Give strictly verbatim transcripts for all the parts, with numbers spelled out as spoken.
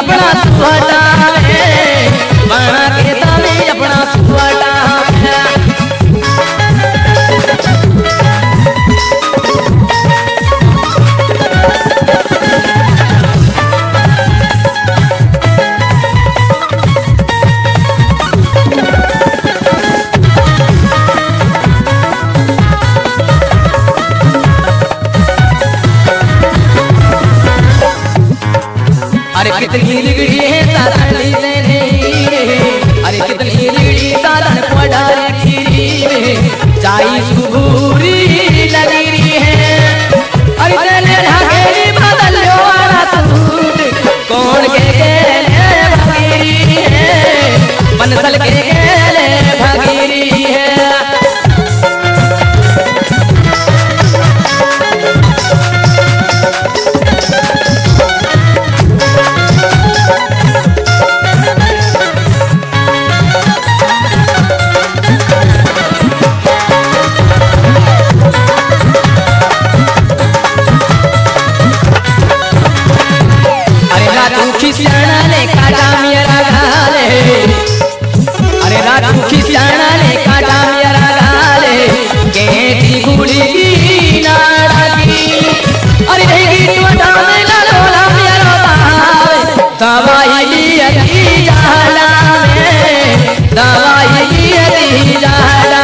अपना सुहाटा बना के ताली अपना सुहाटा अरे कितनी लिगड़ी है साधन लेने अरे कितनी लिगड़ी साधन पड़ा खीरी चाई सुबूरी लगी रही है अरे तेने ढाकेरी बदल लो वाला सूट कौन के गेले भगीरी है बनसल के गेले भगीरी है खिसियाना ने काटा मेरा गाले अरे रातू खिसियाना ने काटा मेरा गाले गेटी गुड़ी की नाड़ा की अरे रहेगी तू डाले लालोला मेरा बाल दवाई लिया की जाला में दवाई लिया की जाला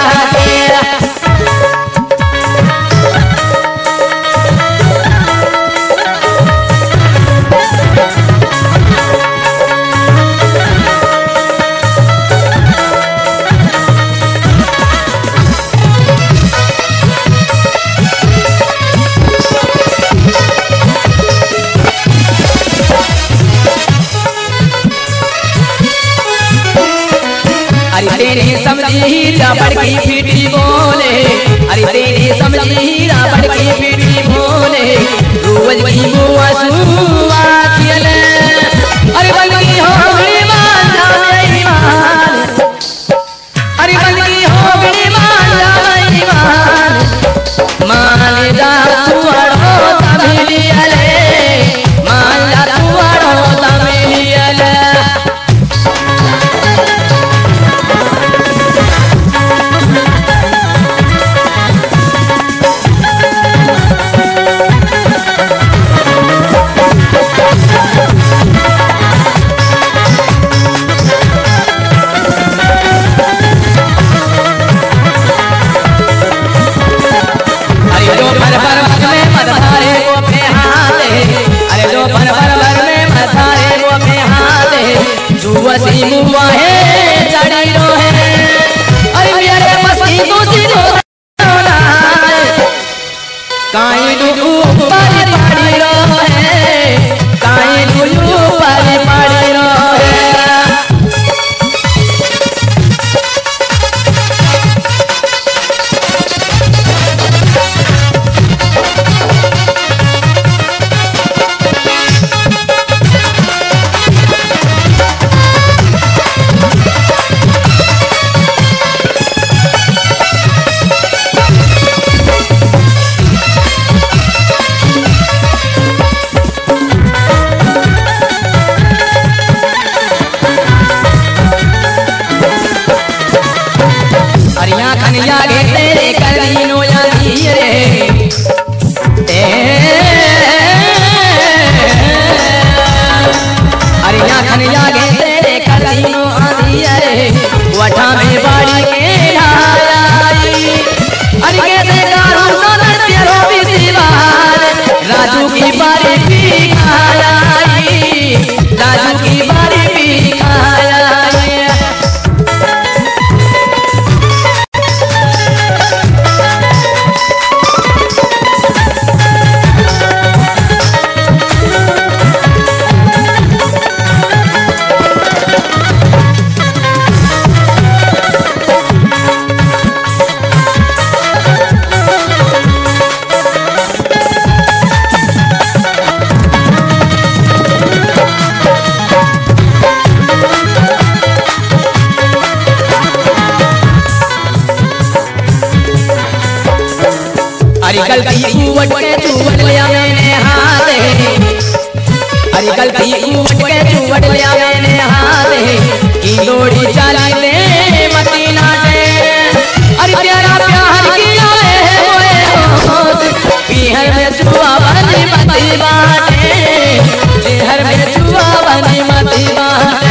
अरे तेरे समझी हीरा बड़की पीटी बोले अरे तेरे समझी हीरा बड़की पीटी बोले रोज की बुआ सुआ खेले अरे बंगी हो गई मान जाए ईमान अरे बंगी हो गई मान जाए ईमान मान जा तू अड़ो तमिलियले मान जा तू अड़ो तमिलियले वसी मुआ है चढ़ी रो है अरे मेरे मस्ती तो सीधो ना काई दू ऊपर पड़ी रो है काई दू ऊपर पड़ी रो है खनिया गे तेरे करीनो यानी रे अरे या खनिया गे तेरे करीनो आनी रे वठा में बाड़ी के ढाई अरे कैसे गारू सोनर तेरो भी दीवार राजू की बारी भी खाई राजू की बारी भी खाई गलती कुवट के चुवट लिया मैंने हाथ अरे गलती उठ के चुवट लिया मैंने हाथे की लोड़ी चली दे मती नाटे अरे तेरा प्यार किया है मोए होत पीहर में छुआ बनी मती बाटे जेहर में छुआ बनी मती बाटे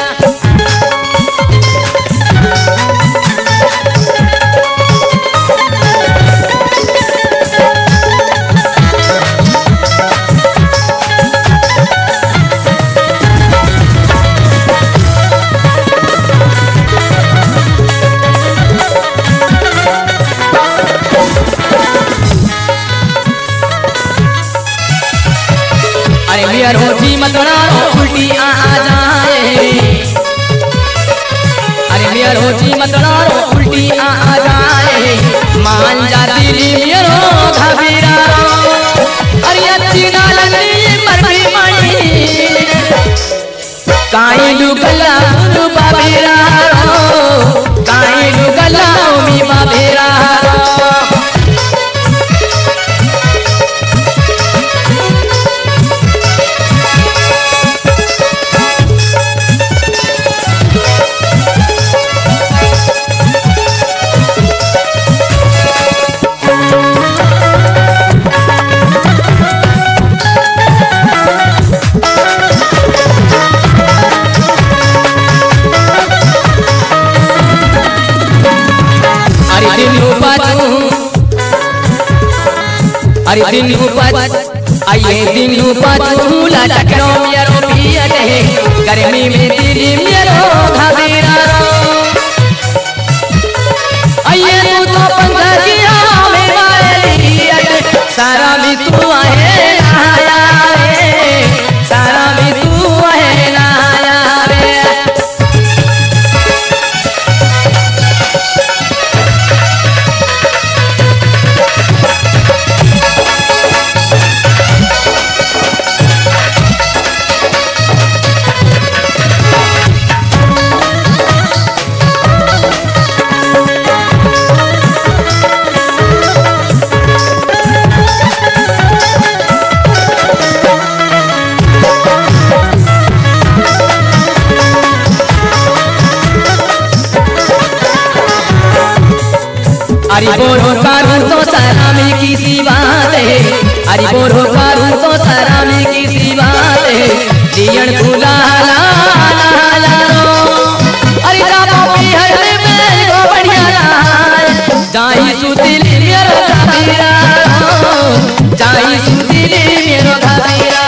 रोजी मतड़ा उल्टी आ जाए अरे मिया रोजी मतड़ा उल्टी आ जाए मान जाती मियरो घबीरा अरे अच्छी ना लगनी पर भी मानी काई लुगला बाबीरा काई लुगला मी बाबीरा अरे दिन उपज आइए दिन उपज लटकनो मेरो पियट है गर्मी में दिली मेरो घबीरा आइए तू तो पंखा किया में वाली सारा भी तू है नहाया रे सारा भी तू है नहाया रे अरे बोलो करूं तो सलामी की सी बात है अरे बोलो करूं तो सलामी की सी बात है दियन फूला ला ला ला रो अरे जाबो बिहर में बेल को बढ़िया लाल जाई सुतिली मेरो घबीरा जाई सुतिली मेरो घबीरा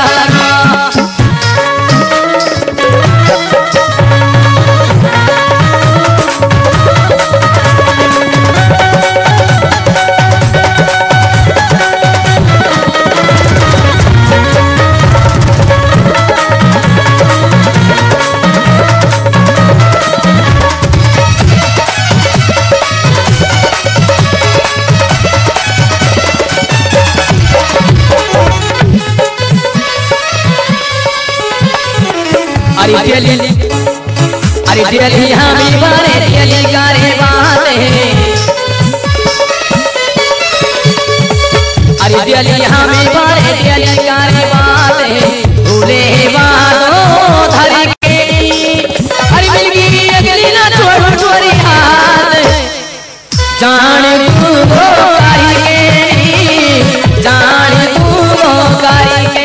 अरे दिली अरे दिली हमें बारे दिली करे बात है अरे दिली हमें बारे दिली करे बात है भूले बातों धरी के अरे मिल गई अगली ना छोड़ छोड़ी हाथ जान तू वो कारी के जान तू वो कारी के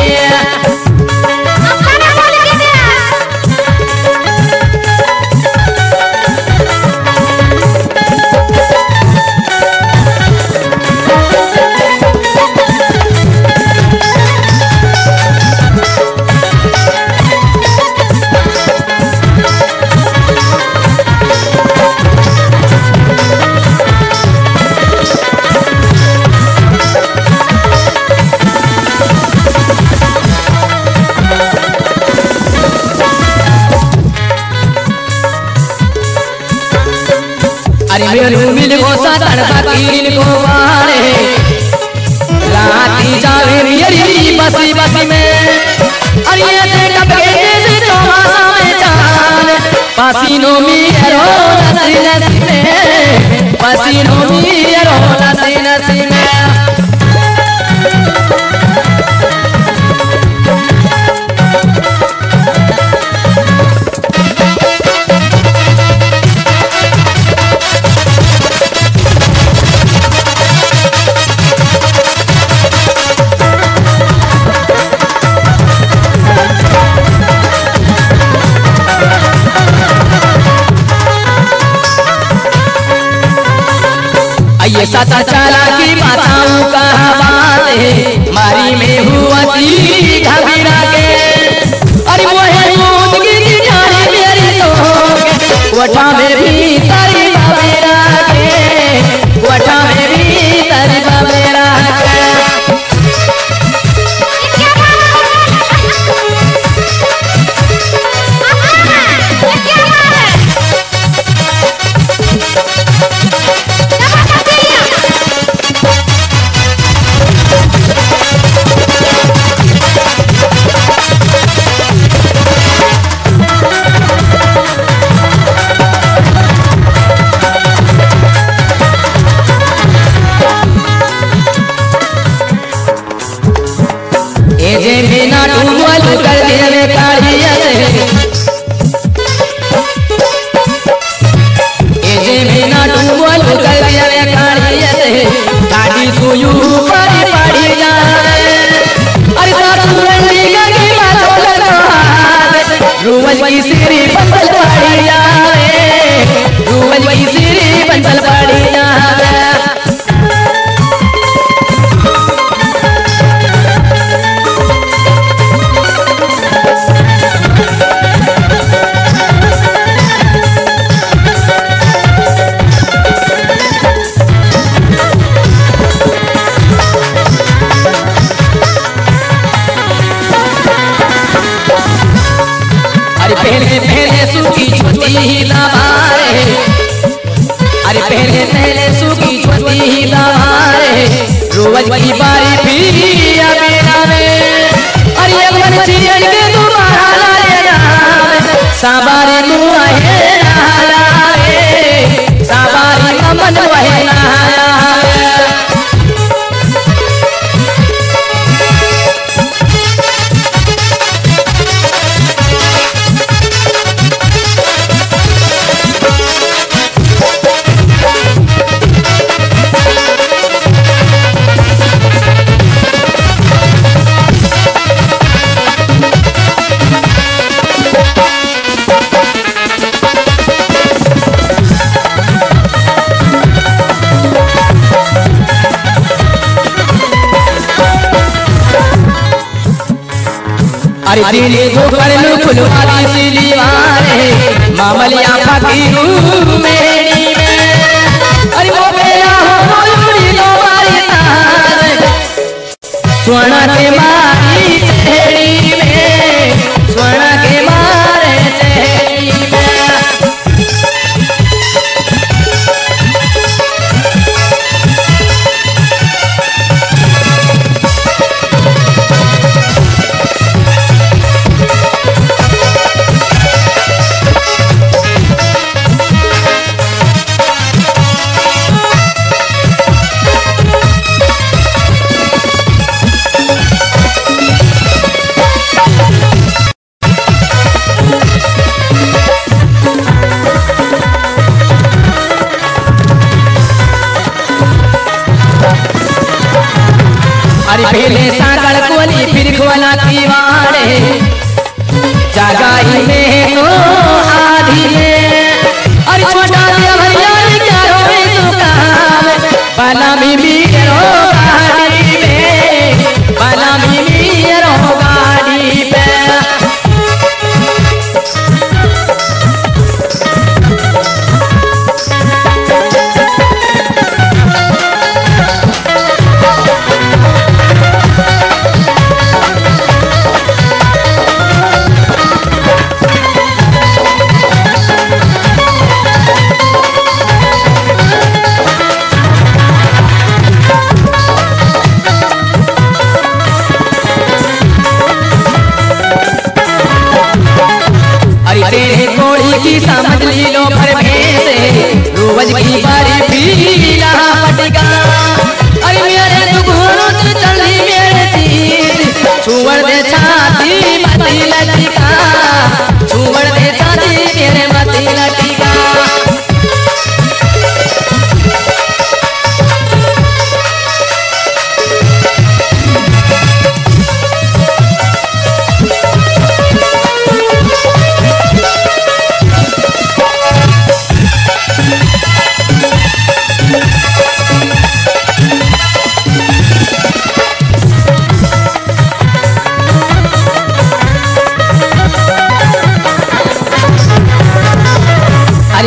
अरे मेरे मिल को सातन फकीर को वाले राती जावे मेरी बसी बसी में अरे ऐसे टपके जैसे चौमासा में चांद पसीनों में रो नसी नसी में पसीनों में रो नसी नसी में अरे सच चला की बताऊं कहा बात मारी में हुआ थी घबरा के अरे मोहे मौत की जाने मेरी तो वठा में भी तारी बाबेरा के वठा में भी तारी बाबेरा के जे बिना डूबल कर देवे काढ़िया ए जे बिना डूबल कर देवे काढ़िया गाड़ी सुयू पर पड़ी जाए अरे सासू रंडी की बातों लगा रूवल की सिरी बंदल पड़ी जाए रूवल की सिरी बंदल पड़ी जाए पहले पहले सूखी ज्योति ही लबारे अरे पहले पहले सूखी ज्योति ही लबारे रोज की बारी फिर आवेला में अरे एक बार चिड़ियन के दोबारा लाए जावे साबारे मुआ है नहाए साबारे कमल वहे नहाया अरे तेरे जो करलू फुलवारी सिलीवारे मामलिया फकीरू मेरी में अरे वो बेया हो युरी दोबारी तार स्वर्ण के मारी चेहरी में स्वर्ण के मारे चेहरी में अरे पहले सागर कोली फिर खोला दीवारे जगाई में तो आधी में अरे छोटा दिया भैया क्या रोए तो काम बना बीबी रो गाड़ी में बना बीबी रो गाड़ी पे तेरे कोड़ी की समझ ली लो पर भेसे रोज की बारी पीला पटका अरे मेरे दुगुनों से चली मेरे चीज छुवड़ दे छाती मती लटका छुवड़ दे छाती मेरे मती लटका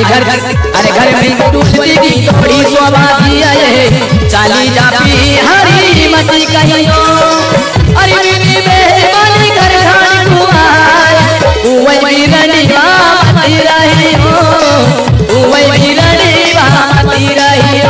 घर अरे घर में टूटती की थोड़ी शोभा दिया है चाली जापी हरी मती कहियो अरे बीबी बेमानी घर खान कुआर उवै बीरनी बाती रहियो उवै बीरनी बाती रहियो।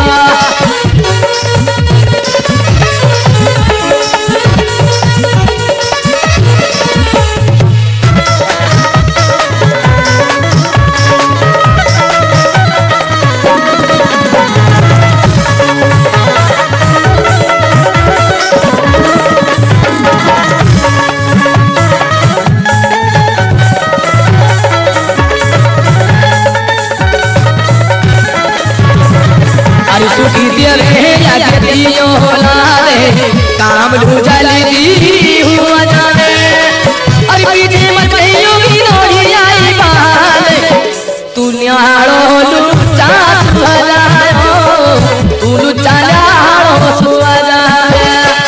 काम जल्दी हुआ जाने अरे पीछे मत की लोड़ी आई बाल तू न्यारो लुच्चा सुहाजायो तू लुच्चा न्यारो सुहाजायो।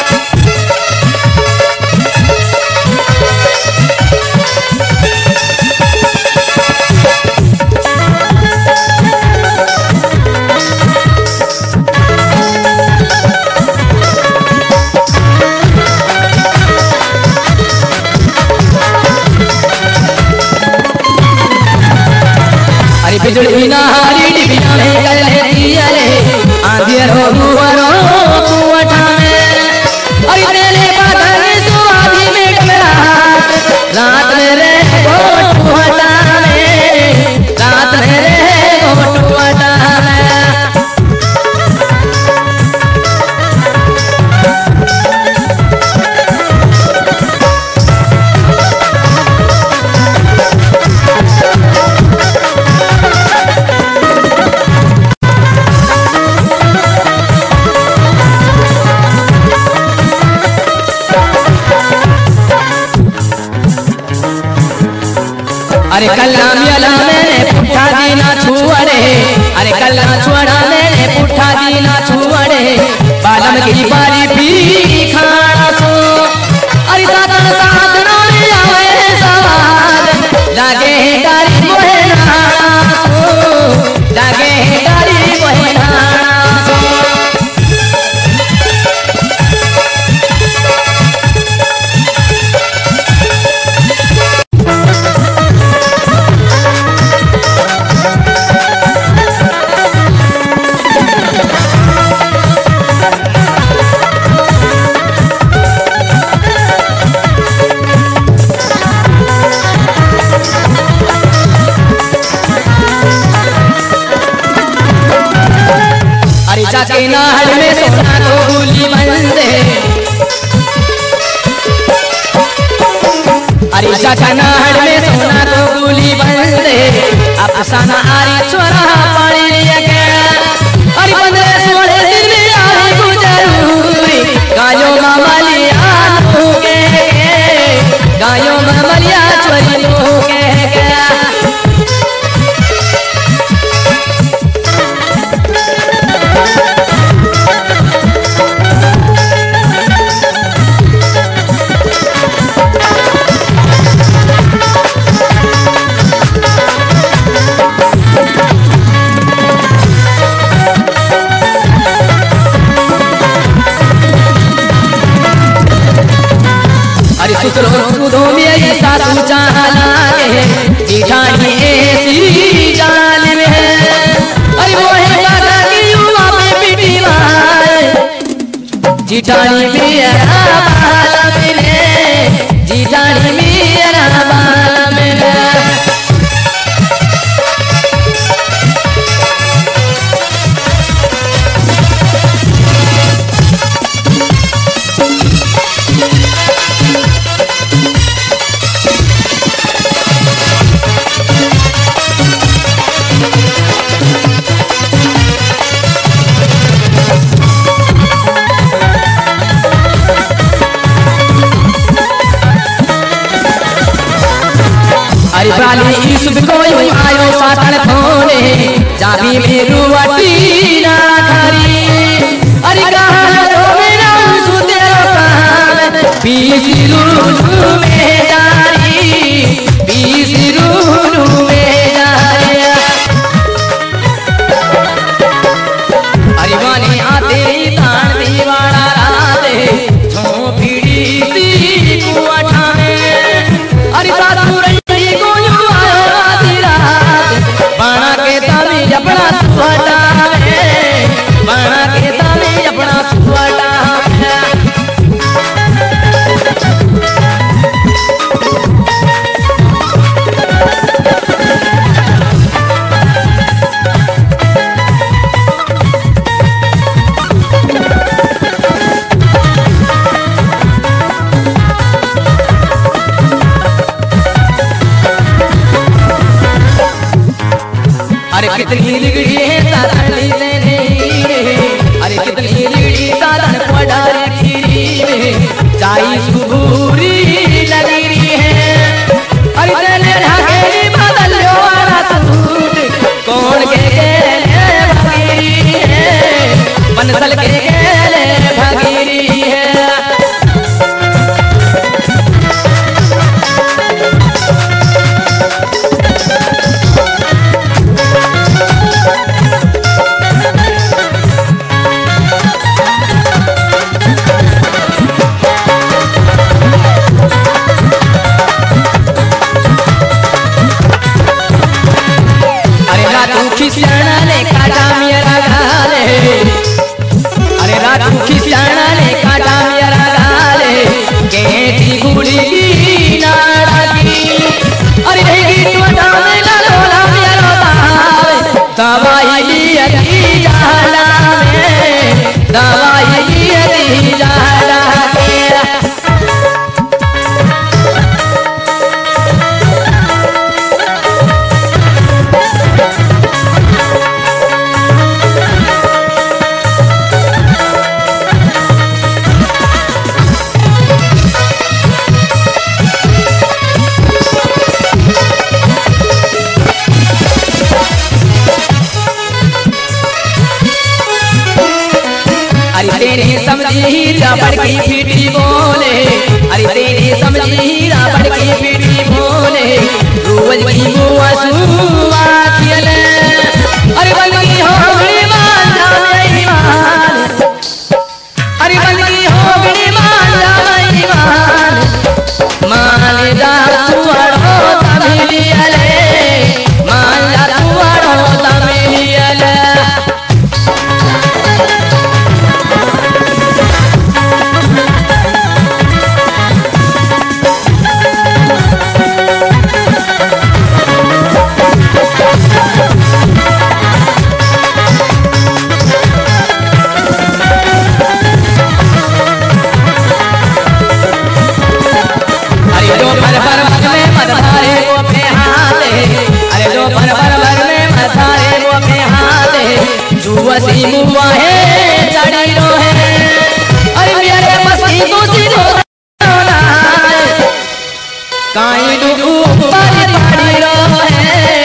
बिजली नारी डिबिया में कर लेती है आंधिरो हुआरो कुआटा में अरे तेरे बादल सुहागी में डमरा रात में रे गोट कुआटा में रात में रे गोट कुआटा में। अरे कल्ला मिला मैंने पुठा दीना छुअड़े अरे कल्ला छुअड़ा मैंने पुठा दीना छुअड़े बालम की बारी भी खाना सो अरे साधन साधनों में आवे सवार लागे गाड़ी मोहे नाना सो लागे गाड़ी मोहे नाना सो। के नाल में सोना तो गुली बंदे अरे चाचा नाल में सोना तो गुली बंदे अफसाना आरी छोरा पानी लिया के अरे पंद्रह सोलह दिन में आई गुजरूरी गायो मामलिया तू के गायो मामलिया छोरी तू के सुधो मेरी सासू चालागे जिठानी ऐसी जान में अरे वो है दादा की युवा में पिटी मार जिठानी मेरा बाला मिले जिठानी मेरा बाला मिले। अरे बाली ईसुब कोई आयो सातन फोने जाबी मेरू वटी ना थारी अरे कहा तो मेरा सुते रोकान बीसी रूलू में जारी बीसी रूलू में जारी। अरे कितनी लिगड़ी है साधन से नहीं, अरे कितनी लिगड़ी साधन पढ़ार खीरी में चाई सुबूरी लगी है। अरे तेने ढाकेरी बदलो वाला सूट कौन के गेले भगीरी है, बनसल के गेले भगीरी है। खिसियाना ने काटा मेरा गाले, अरे रातू खिसियाना ने काटा मेरा गाले, गेटी गुड़ी की नाड़ा की, अरे हेगी तो डाले लालोला मेरा तावे, दवाई अति जाना में, दवाई अति जाना के। अरे तेरे समझी रावण की पीठी बोले, अरे तेरे समझी रावण की पीठी बोले, रोज की मुआ सुआ खिले, अरे बंदी हो गई मान जाए ईमान, अरे बंदी हो गई मान जाए ईमान, मान जा तू अड़ो तमिलियले, मान जा तू अड़ो तमिलियले। वसी मुआ है चढ़ी रो है, अरे मेरे मस्ती तो सीधो ना काई डू ऊपर पड़ी रो है।